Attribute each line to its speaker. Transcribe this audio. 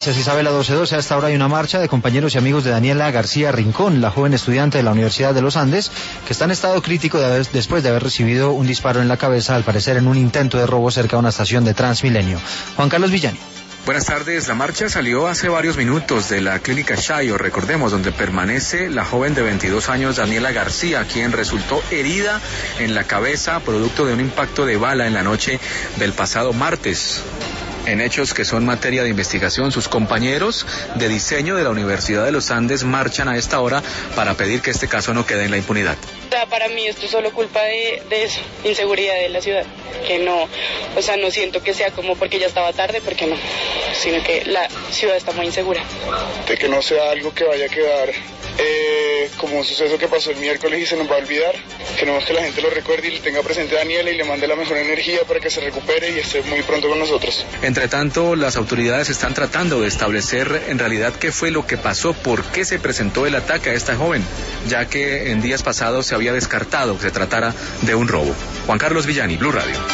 Speaker 1: Isabela 1212, a esta hora hay una marcha de compañeros y amigos de Daniela García Rincón, la joven estudiante de la Universidad de los Andes, que está en estado crítico después de haber recibido un disparo en la cabeza, al parecer en un intento de robo cerca de una estación de Transmilenio. Juan Carlos Villani.
Speaker 2: Buenas tardes. La marcha salió hace varios minutos de la clínica Chayo, recordemos, donde permanece la joven de 22 años Daniela García, quien resultó herida en la cabeza producto de un impacto de bala en la noche del pasado martes. En hechos que son materia de investigación, sus compañeros de diseño de la Universidad de los Andes marchan a esta hora para pedir que este caso no quede en la impunidad.
Speaker 3: Para mí esto es solo culpa de eso, inseguridad de la ciudad, que no siento que sea como porque ya estaba tarde, porque no, sino que la ciudad está muy insegura.
Speaker 4: De que no sea algo que vaya a quedar como un suceso que pasó el miércoles y se nos va a olvidar. Queremos que la gente lo recuerde y le tenga presente a Daniela y le mande la mejor energía para que se recupere y esté muy pronto con nosotros.
Speaker 2: Entre tanto, las autoridades están tratando de establecer en realidad qué fue lo que pasó, por qué se presentó el ataque a esta joven, ya que en días pasados se había descartado que se tratara de un robo. Juan Carlos Villani, Blue Radio.